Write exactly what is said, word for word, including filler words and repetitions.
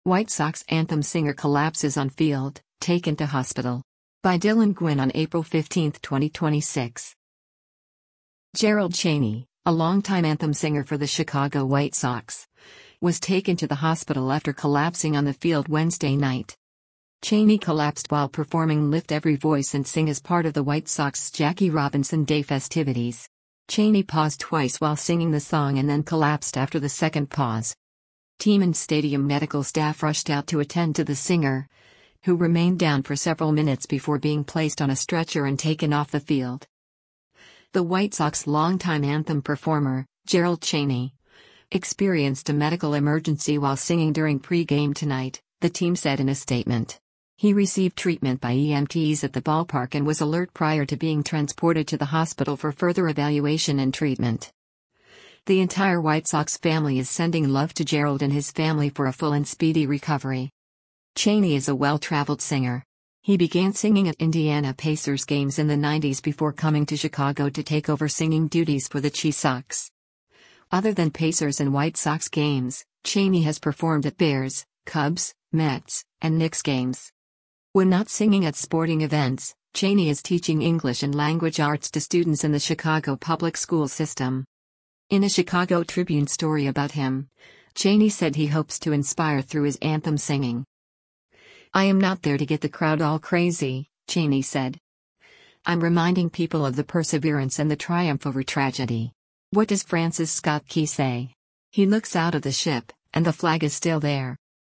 White Sox anthem singer collapses on field, taken to hospital. By Dylan Gwynn on April fifteenth, twenty twenty-six. Gerald Cheney, a longtime anthem singer for the Chicago White Sox, was taken to the hospital after collapsing on the field Wednesday night. Cheney collapsed while performing Lift Every Voice and Sing as part of the White Sox Jackie Robinson Day festivities. Cheney paused twice while singing the song and then collapsed after the second pause. Team and stadium medical staff rushed out to attend to the singer, who remained down for several minutes before being placed on a stretcher and taken off the field. The White Sox longtime anthem performer, Gerald Cheney, experienced a medical emergency while singing during pre-game tonight, the team said in a statement. He received treatment by E M Ts at the ballpark and was alert prior to being transported to the hospital for further evaluation and treatment. The entire White Sox family is sending love to Gerald and his family for a full and speedy recovery. Cheney is a well-traveled singer. He began singing at Indiana Pacers games in the nineties before coming to Chicago to take over singing duties for the Chi Sox. Other than Pacers and White Sox games, Cheney has performed at Bears, Cubs, Mets, and Knicks games. When not singing at sporting events, Cheney is teaching English and language arts to students in the Chicago public school system. In a Chicago Tribune story about him, Cheney said he hopes to inspire through his anthem singing. "I am not there to get the crowd all crazy," Cheney said. "I'm reminding people of the perseverance and the triumph over tragedy. What does Francis Scott Key say? He looks out of the ship, and the flag is still there.